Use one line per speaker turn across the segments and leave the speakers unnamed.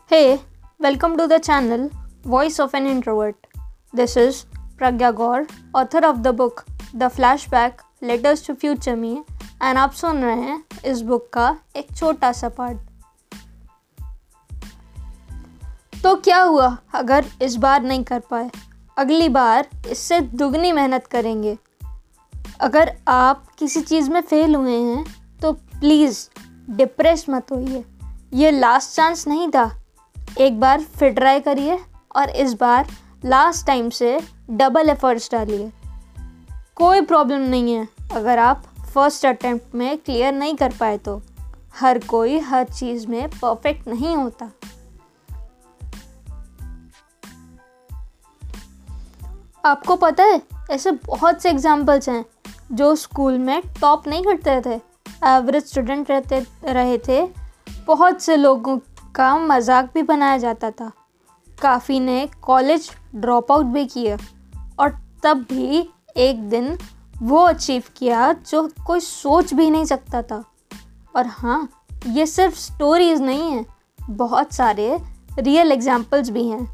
Hey, welcome to the channel Voice of an Introvert. This is Pragya Gaur, author of the book The Flashback Letters to Future Me, and आप सुन रहे हैं इस book का एक छोटा सा part. तो क्या हुआ अगर इस बार नहीं कर पाए? अगली बार इससे दुगनी मेहनत करेंगे। अगर आप किसी चीज़ में फेल हुए हैं तो प्लीज़ डिप्रेस मत होइए। ये लास्ट चांस नहीं था। एक बार फिर ट्राई करिए और इस बार लास्ट टाइम से डबल एफर्ट्स डालिए। कोई प्रॉब्लम नहीं है अगर आप फर्स्ट अटेम्प्ट में क्लियर नहीं कर पाए तो। हर कोई हर चीज़ में परफेक्ट नहीं होता। आपको पता है ऐसे बहुत से एग्जाम्पल्स हैं जो स्कूल में टॉप नहीं करते थे, एवरेज स्टूडेंट रहे थे। बहुत से लोगों का मजाक भी बनाया जाता था। काफ़ी ने कॉलेज ड्रॉप आउट भी किया और तब भी एक दिन वो अचीव किया जो कोई सोच भी नहीं सकता था। और हाँ, ये सिर्फ स्टोरीज नहीं हैं, बहुत सारे रियल एग्जाम्पल्स भी हैं।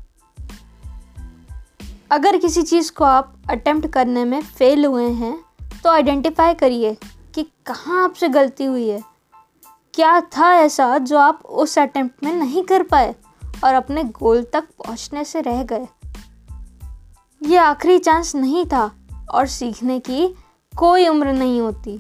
अगर किसी चीज़ को आप अटेम्प्ट करने में फेल हुए हैं तो आइडेंटिफाई करिए कि कहाँ आपसे गलती हुई है। क्या था ऐसा जो आप उस अटेम्प्ट में नहीं कर पाए और अपने गोल तक पहुंचने से रह गए। ये आखिरी चांस नहीं था और सीखने की कोई उम्र नहीं होती।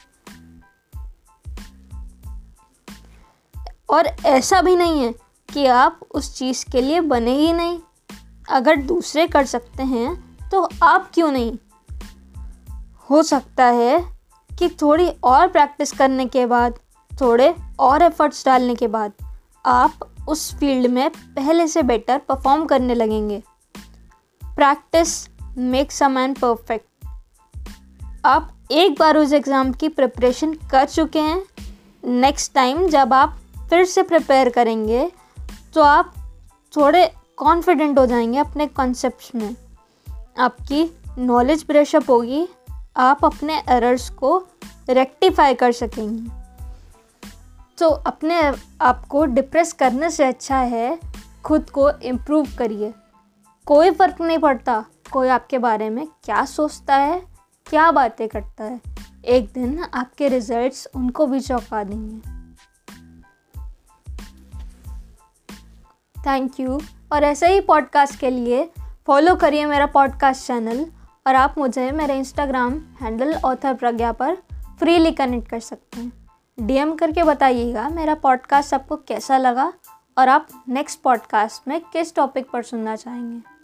और ऐसा भी नहीं है कि आप उस चीज़ के लिए बने ही नहीं। अगर दूसरे कर सकते हैं तो आप क्यों नहीं? हो सकता है कि थोड़ी और प्रैक्टिस करने के बाद, थोड़े और एफर्ट्स डालने के बाद आप उस फील्ड में पहले से बेटर परफॉर्म करने लगेंगे। Practice makes a man perfect. आप एक बार उस एग्ज़ाम की प्रिपरेशन कर चुके हैं। नेक्स्ट टाइम जब आप फिर से प्रिपेयर करेंगे तो आप थोड़े कॉन्फिडेंट हो जाएंगे अपने कॉन्सेप्ट्स में। आपकी नॉलेज ब्रशअप होगी। आप अपने एरर्स को रेक्टिफाई कर सकेंगे। तो अपने आप को डिप्रेस करने से अच्छा है खुद को इम्प्रूव करिए। कोई फ़र्क नहीं पड़ता कोई आपके बारे में क्या सोचता है, क्या बातें करता है। एक दिन आपके रिजल्ट्स उनको भी चौंका देंगे। Thank you. और ऐसे ही पॉडकास्ट के लिए फॉलो करिए मेरा पॉडकास्ट चैनल। और आप मुझे मेरे इंस्टाग्राम हैंडल ऑथर प्रज्ञा पर फ्रीली कनेक्ट कर सकते हैं। डीएम करके बताइएगा मेरा पॉडकास्ट आपको कैसा लगा और आप नेक्स्ट पॉडकास्ट में किस टॉपिक पर सुनना चाहेंगे।